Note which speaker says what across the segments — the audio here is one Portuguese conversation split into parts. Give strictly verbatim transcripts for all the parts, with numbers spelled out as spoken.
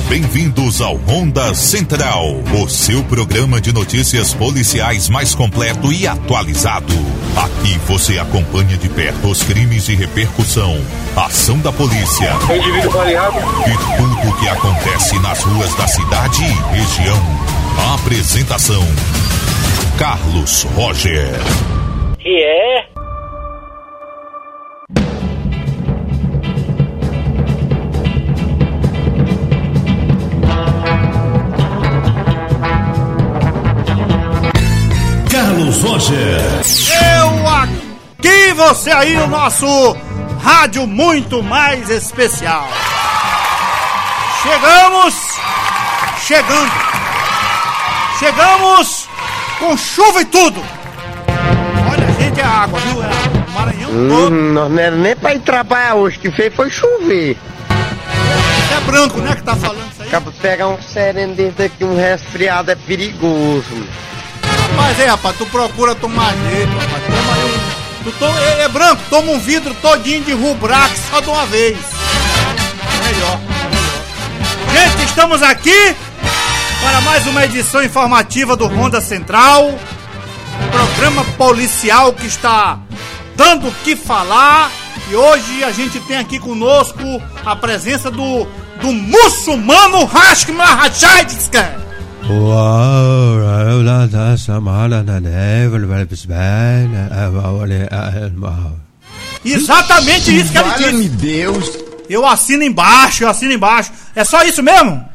Speaker 1: Bem-vindos ao Ronda Central, o seu programa de notícias policiais mais completo e atualizado. Aqui você acompanha de perto os crimes de repercussão, a ação da polícia e tudo o que acontece nas ruas da cidade e região. A apresentação: Carlos Roger.
Speaker 2: E é?
Speaker 3: Carlos Roger.
Speaker 4: Eu aqui, você aí, o nosso rádio muito mais especial. Chegamos, chegando, chegamos com chuva e tudo. Olha, gente, é água, viu? É o Maranhão todo.
Speaker 5: Hum, nós não era nem pra ir trabalhar hoje, que fez foi chover.
Speaker 4: É branco, né, que tá falando isso aí?
Speaker 5: Acaba de pegar um sereno dentro daqui, um resfriado é perigoso.
Speaker 4: Rapaz, é, rapaz, tu procura tomar jeito, rapaz. Toma aí um... Tu to... é, é branco, toma um vidro todinho de Rubrax só de uma vez. Melhor, melhor. Gente, estamos aqui para mais uma edição informativa do Ronda Central. Programa policial que está dando o que falar. E hoje a gente tem aqui conosco a presença do, do muçulmano Hashim Mahachadska. Exatamente isso que ele disse.
Speaker 5: Meu Deus.
Speaker 4: Eu assino embaixo, eu assino embaixo. É só isso mesmo?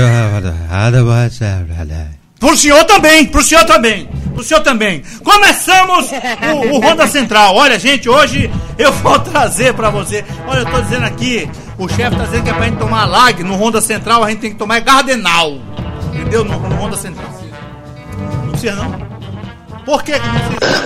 Speaker 4: Pro senhor também, pro senhor também, pro senhor também. Começamos o, o Ronda Central. Olha, gente, hoje eu vou trazer pra você. Olha, eu tô dizendo aqui, o chefe tá dizendo que é pra gente tomar lag no Ronda Central, a gente tem que tomar Gardenal. Entendeu? No, no Ronda Central. Não precisa não. Por que que não precisa?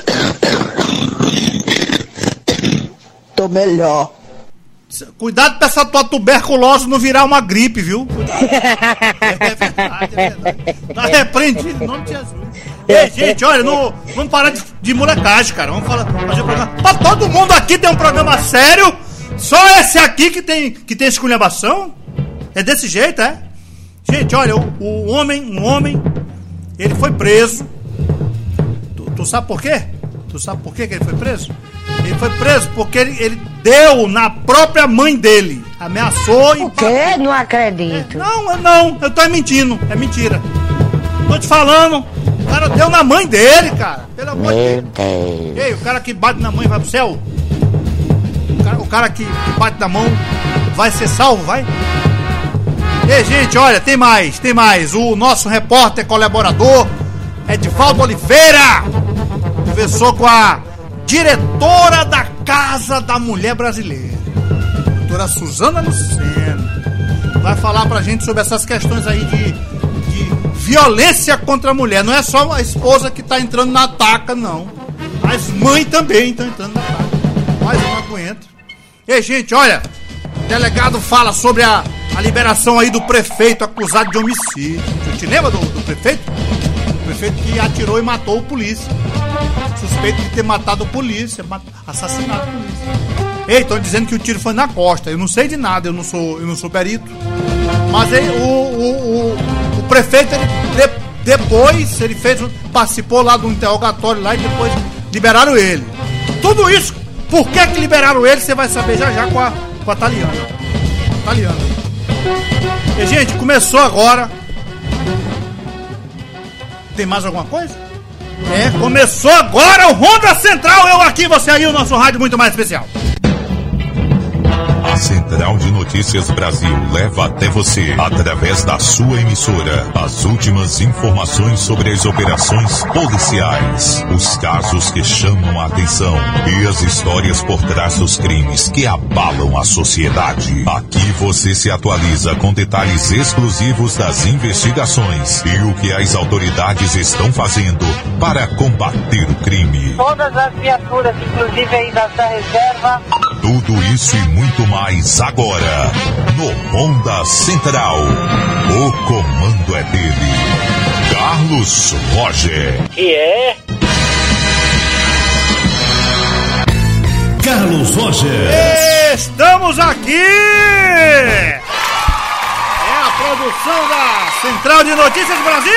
Speaker 6: Tô melhor.
Speaker 4: Cuidado pra essa tua tuberculose não virar uma gripe, viu? É verdade, é verdade. Tá repreendido em nome de Jesus. Ei, gente, olha, não, vamos parar de, de molecagem, cara. Vamos falar, fazer um programa. Pra todo mundo aqui tem um programa sério. Só esse aqui que tem, que tem esculhambação? É desse jeito, é? Gente, olha, o, o homem, um homem, ele foi preso. Tu, tu sabe por quê? Tu sabe por quê que ele foi preso? Ele foi preso porque ele, ele deu na própria mãe dele. Ameaçou e...
Speaker 6: O quê? Não acredito.
Speaker 4: É, não, não, eu tô mentindo, é mentira. Tô te falando, o cara deu na mãe dele, cara. Pelo amor de Deus. Ei, o cara que bate na mãe vai pro céu? O cara, o cara que, que bate na mão vai ser salvo, vai? Ei, gente, olha, tem mais, tem mais. O nosso repórter colaborador, Edivaldo Oliveira, conversou com a diretora da Casa da Mulher Brasileira, doutora Suzana Lucena. Vai falar pra gente sobre essas questões aí de, de violência contra a mulher. Não é só a esposa que tá entrando na taca, não. As mães também estão entrando na taca. Mas eu não aguento. Ei, gente, olha, o delegado fala sobre a A liberação aí do prefeito acusado de homicídio. Você te lembra do, do prefeito? O prefeito que atirou e matou o polícia. Suspeito de ter matado o polícia, assassinado o polícia. Ei, estão dizendo que o tiro foi na costa. Eu não sei de nada, eu não sou, eu não sou perito. Mas aí, o, o, o, o prefeito, ele, de, depois, ele fez, participou lá do interrogatório lá e depois liberaram ele. Tudo isso, por que que liberaram ele, você vai saber já já com a, com a Taliana. Taliana. E, gente, começou agora. Tem mais alguma coisa? É, começou agora o Ronda Central. Eu aqui, você aí, o nosso rádio muito mais especial.
Speaker 1: A Central de Notícias Brasil leva até você, através da sua emissora, as últimas informações sobre as operações policiais, os casos que chamam a atenção e as histórias por trás dos crimes que abalam a sociedade. Aqui você se atualiza com detalhes exclusivos das investigações e o que as autoridades estão fazendo para combater o crime.
Speaker 7: Todas as viaturas, inclusive aí da reserva.
Speaker 1: Tudo isso e muito mais agora no Ronda Central. O comando é dele, Carlos Roger.
Speaker 2: E é?
Speaker 3: Carlos Roger.
Speaker 4: Estamos aqui! É a produção da Central de Notícias Brasil.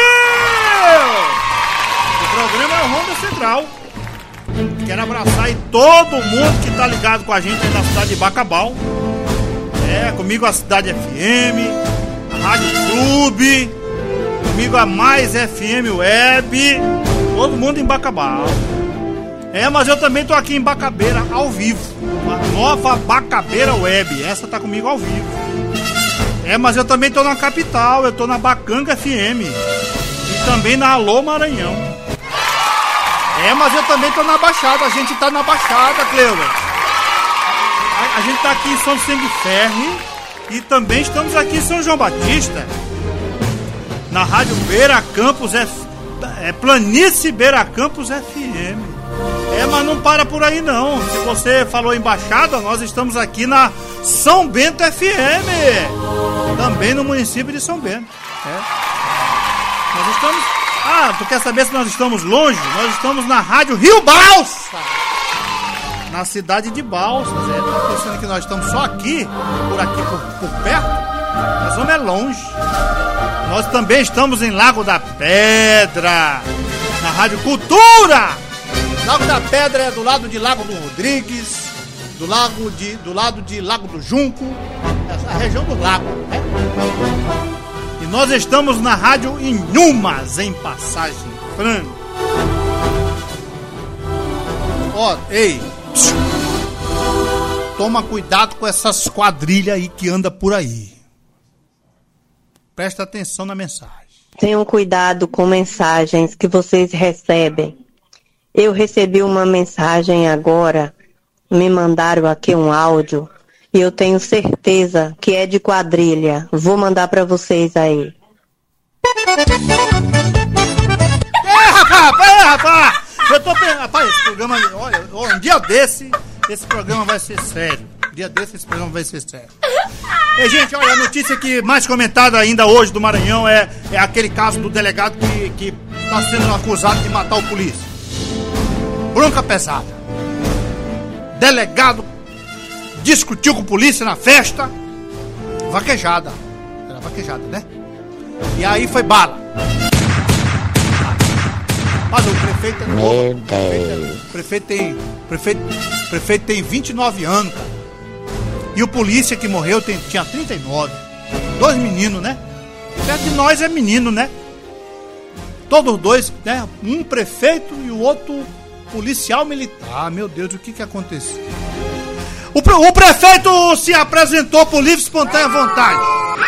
Speaker 4: O programa é o Ronda Central. Quero abraçar aí todo mundo que tá ligado com a gente aí na cidade de Bacabal. É, comigo a Cidade F M, a Rádio Clube, comigo a Mais F M Web, todo mundo em Bacabal. É, mas eu também tô aqui em Bacabeira ao vivo, uma nova Bacabeira Web, essa tá comigo ao vivo. É, mas eu também tô na capital, eu tô na Bacanga F M e também na Alô Maranhão. É, mas eu também tô na Baixada, a gente tá na Baixada, Cleusa. A, a gente tá aqui em São Vicente de Ferro e também estamos aqui em São João Batista, na Rádio Beira Campos F... é Planície Beira Campos F M. É, mas não para por aí não. Se você falou embaixada, nós estamos aqui na São Bento F M, também no município de São Bento. É. Nós estamos... Ah, tu quer saber se nós estamos longe? Nós estamos na Rádio Rio Balsa, na cidade de Balsas. É, tá pensando que nós estamos só aqui, por aqui, por, por perto? Nós vamos é longe. Nós também estamos em Lago da Pedra, na Rádio Cultura. Lago da Pedra é do lado de Lago do Rodrigues, do, lago de, do lado de Lago do Junco, essa região do lago, né? E nós estamos na Rádio Inhumas, em Passagem Franca. Ó, ei, toma cuidado com essas quadrilhas aí que anda por aí. Presta atenção na mensagem.
Speaker 6: Tenham cuidado com mensagens que vocês recebem. Eu recebi uma mensagem agora, me mandaram aqui um áudio, e eu tenho certeza que é de quadrilha. Vou mandar pra vocês aí.
Speaker 4: É, rapaz, é, rapaz! Eu tô pensando, rapaz, esse programa, olha, um dia desse, esse programa vai ser sério. Um dia desse, esse programa vai ser sério. E, gente, olha, a notícia que mais comentada ainda hoje do Maranhão é, é aquele caso do delegado que, que tá sendo acusado de matar o polícia. Bronca pesada. Delegado discutiu com a polícia na festa. Vaquejada. Era vaquejada, né? E aí foi bala. Mas o prefeito é novo. O prefeito, o prefeito tem. Prefeito, prefeito tem vinte e nove anos, cara. E o polícia que morreu tem, tinha trinta e nove. Dois meninos, né? Perto de nós é menino, né? Todos dois, né? Um prefeito e o outro policial militar. Meu Deus, o que que aconteceu? O, o prefeito se apresentou por livre e espontânea vontade.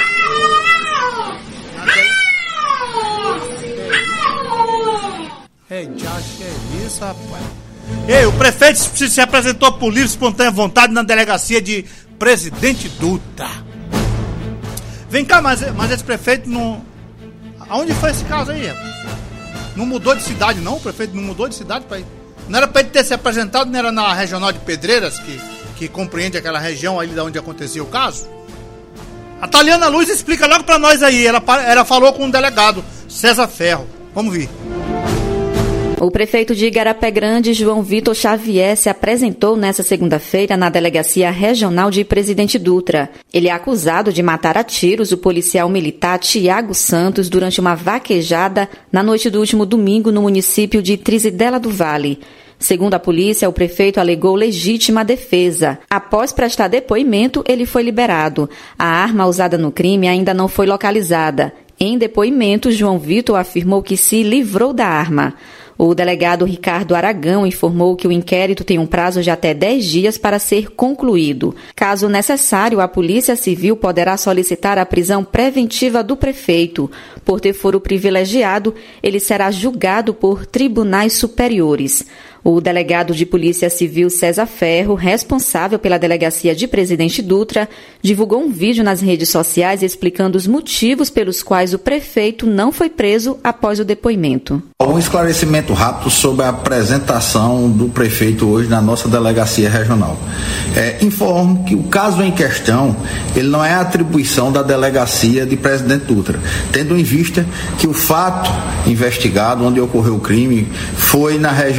Speaker 4: É, já que é isso, rapaz. Ei, o prefeito se, se apresentou por livre e espontânea vontade na delegacia de Presidente Dutra. Vem cá, mas, mas esse prefeito não... Aonde foi esse caso aí? Não mudou de cidade, não? O prefeito não mudou de cidade pra ir? Não era pra ele ter se apresentado, não era na regional de Pedreiras, que, que compreende aquela região ali de onde aconteceu o caso? A Taliana Luz explica logo pra nós aí. Ela, ela falou com o delegado César Ferro. Vamos ver.
Speaker 3: O prefeito de Igarapé Grande, João Vitor Xavier, se apresentou nesta segunda-feira na Delegacia Regional de Presidente Dutra. Ele é acusado de matar a tiros o policial militar Tiago Santos durante uma vaquejada na noite do último domingo no município de Trizidela do Vale. Segundo a polícia, o prefeito alegou legítima defesa. Após prestar depoimento, ele foi liberado. A arma usada no crime ainda não foi localizada. Em depoimento, João Vitor afirmou que se livrou da arma. O delegado Ricardo Aragão informou que o inquérito tem um prazo de até dez dias para ser concluído. Caso necessário, a Polícia Civil poderá solicitar a prisão preventiva do prefeito. Por ter foro privilegiado, ele será julgado por tribunais superiores. O delegado de Polícia Civil César Ferro, responsável pela delegacia de Presidente Dutra, divulgou um vídeo nas redes sociais explicando os motivos pelos quais o prefeito não foi preso após o depoimento.
Speaker 8: Um esclarecimento rápido sobre a apresentação do prefeito hoje na nossa delegacia regional. É, informo que o caso em questão, ele não é atribuição da delegacia de Presidente Dutra, tendo em vista que o fato investigado, onde ocorreu o crime, foi na regional de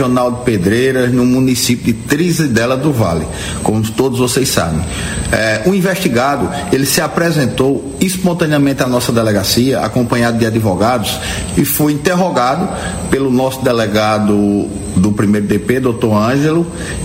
Speaker 8: Pedreiras, no município de Trizidela do Vale, como todos vocês sabem. É, o investigado, ele se apresentou espontaneamente à nossa delegacia, acompanhado de advogados, e foi interrogado pelo nosso delegado do primeiro D P, doutor Ângelo,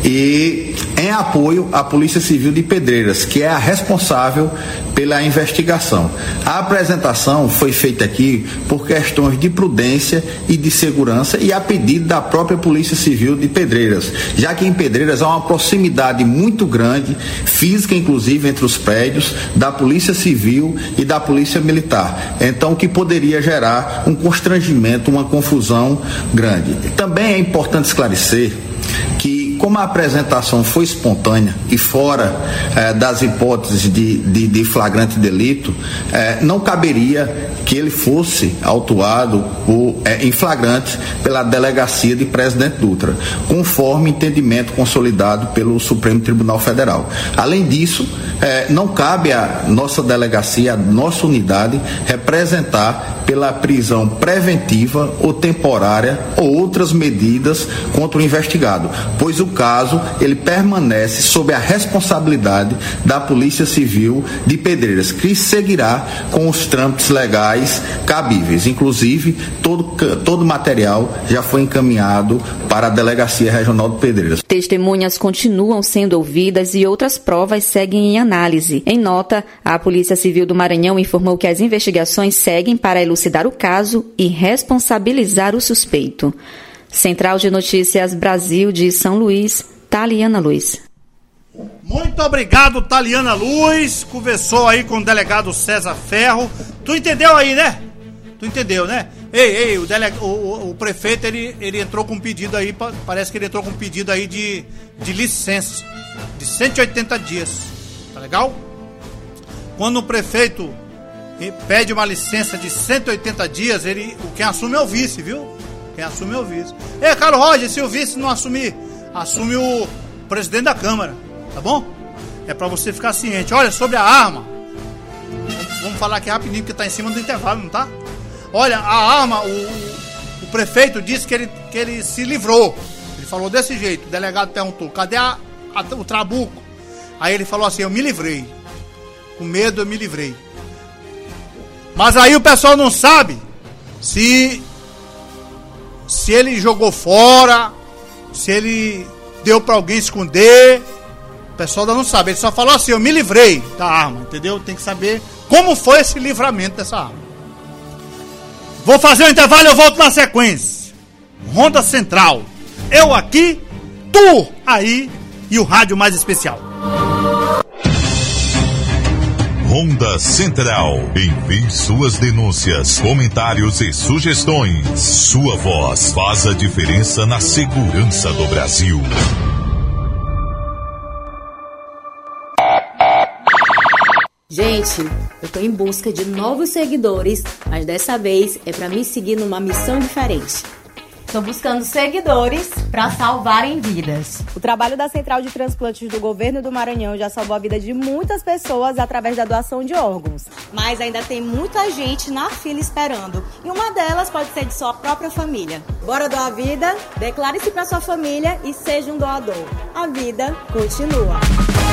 Speaker 8: e em apoio à Polícia Civil de Pedreiras, que é a responsável pela investigação. A apresentação foi feita aqui por questões de prudência e de segurança e a pedido da própria Polícia Civil de Pedreiras, já que em Pedreiras há uma proximidade muito grande, física inclusive, entre os prédios da Polícia Civil e da Polícia Militar. Então, que poderia gerar um constrangimento, uma confusão grande. Também é importante esclarecer que, como a apresentação foi espontânea e fora eh, das hipóteses de, de, de flagrante delito, eh, não caberia que ele fosse autuado ou, eh, em flagrante pela delegacia de Presidente Dutra, conforme entendimento consolidado pelo Supremo Tribunal Federal. Além disso, eh, não cabe à nossa delegacia, à nossa unidade, representar pela prisão preventiva ou temporária ou outras medidas contra o investigado, pois o caso ele permanece sob a responsabilidade da Polícia Civil de Pedreiras, que seguirá com os trâmites legais cabíveis. Inclusive, todo todo material já foi encaminhado para a Delegacia Regional de Pedreiras.
Speaker 3: Testemunhas continuam sendo ouvidas e outras provas seguem em análise. Em nota, a Polícia Civil do Maranhão informou que as investigações seguem para elucidar o caso e responsabilizar o suspeito. Central de Notícias Brasil de São Luís, Taliana Luz.
Speaker 4: Muito obrigado, Taliana Luz. Conversou aí com o delegado César Ferro. Tu entendeu aí, né? Tu entendeu, né? Ei, ei, o, delega, o, o, o prefeito, ele, ele entrou com um pedido aí, parece que ele entrou com um pedido aí de, de licença, de cento e oitenta dias. Tá legal? Quando o prefeito pede uma licença de cento e oitenta dias, ele, quem assume é o vice, viu? Quem assume é o vice. Ei, Carlos Roger, se o vice não assumir, assume o presidente da Câmara, tá bom? É pra você ficar ciente. Olha, sobre a arma, vamos, vamos falar aqui rapidinho, porque tá em cima do intervalo, não tá? Olha, a arma, o, o prefeito disse que ele, que ele se livrou. Ele falou desse jeito, o delegado perguntou, cadê a, a, o trabuco? Aí ele falou assim, eu me livrei. Com medo eu me livrei. Mas aí o pessoal não sabe se, se ele jogou fora, se ele deu pra alguém esconder. O pessoal ainda não sabe. Ele só falou assim, eu me livrei da arma, entendeu? Tem que saber como foi esse livramento dessa arma. Vou fazer o intervalo e eu volto na sequência. Ronda Central. Eu aqui, tu aí e o rádio mais especial.
Speaker 1: Ronda Central. Envie suas denúncias, comentários e sugestões. Sua voz faz a diferença na segurança do Brasil.
Speaker 9: Gente, eu tô em busca de novos seguidores, mas dessa vez é pra me seguir numa missão diferente.
Speaker 10: Estou buscando seguidores para salvarem vidas.
Speaker 11: O trabalho da Central de Transplantes do Governo do Maranhão já salvou a vida de muitas pessoas através da doação de órgãos.
Speaker 9: Mas ainda tem muita gente na fila esperando. E uma delas pode ser de sua própria família.
Speaker 11: Bora doar a vida? Declare-se para sua família e seja um doador. A vida continua.